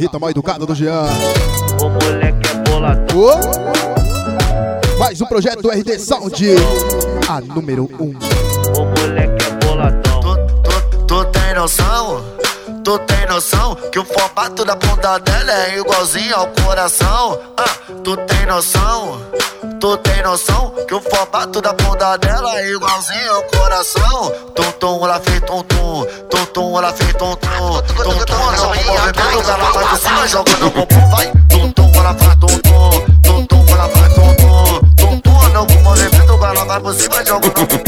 Carreta mal educada do Jean. O moleque é boladão. Mais um projeto do RD Sound, a número 1. O moleque é boladão. Tu tem noção? Tu tem noção que o formato da bunda dela é igualzinho ao coração? Tu tem noção? Tu tem noção que o formato da bunda dela é igualzinho ao coração? Tum-tum, ela fez tum-tum. Tum-tum, ela fez tum-tum. Tum-tum, ela movimento, ela vai de cima, joga no bumbum, vai. Tum-tum, ela faz tum-tum. Tum-tum, ela faz tum-tum. Tum-tum, ela movimento, ela vai por cima, joga no bumbum.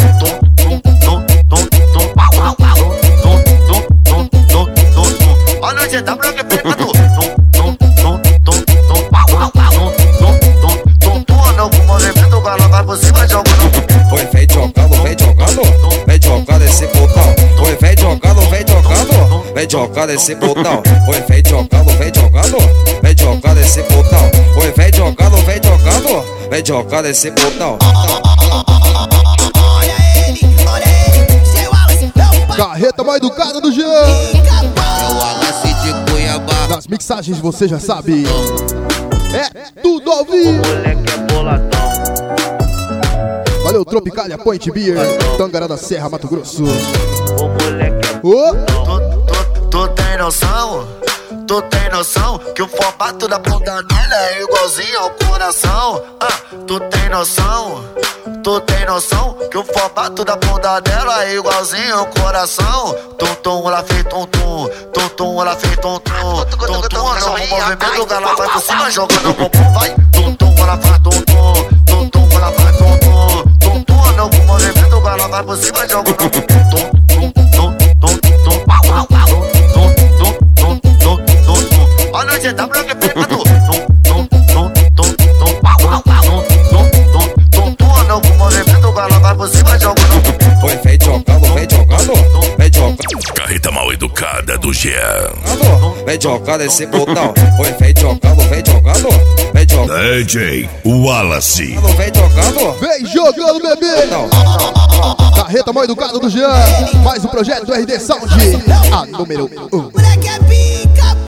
A noite tá branca e pegando. Oi, vem jogando, vem jogando, vem jogando esse botão. Oi, vem jogando, vem jogando, vem jogando esse botão. Oi, vem jogando, vem jogando, vem jogando esse botão. Oi, vem jogando, vem jogando, vem jogando esse botão. Olha ele, seu Wallace, meu pai. Carreta mal educada do Jean. É o Wallace de Cuiabá. Nas mixagens você já sabe, é tudo ao vivo. O moleque é boladão. Valeu, Tropicália, Point Beer, Tangará da Serra, Mato Grosso. O moleque é Tu tem noção? Tu tem noção que o formato da bunda dela é igualzinho ao coração? Tu tem noção? Tu tem noção que o formato da bunda dela é igualzinho ao coração? Tum-tum, ela fez tum-tum. Tum-tum, ela fez tum-tum. Tum-tum, ela no movimento, ela vai por cima, joga no bumbum, vai. Tum-tum, ela faz tum-tum. Tum-tum, ela faz tum-tum. Tum-tum, ela no movimento, ela vai por cima, joga no bumbum. A noite tá branca e pegando. Oi, vem jogando, vem jogando, vem jogando. Carreta mal educada do Jean. Vem jogando esse botão. Oi, vem jogando, vem jogando, vem jogando. DJ Wallace. Vem jogando, Vem jogando, bebê. não. Carreta mal educada do Jean. Mais um projeto do RD Sound, a número 1. Moleque é pica.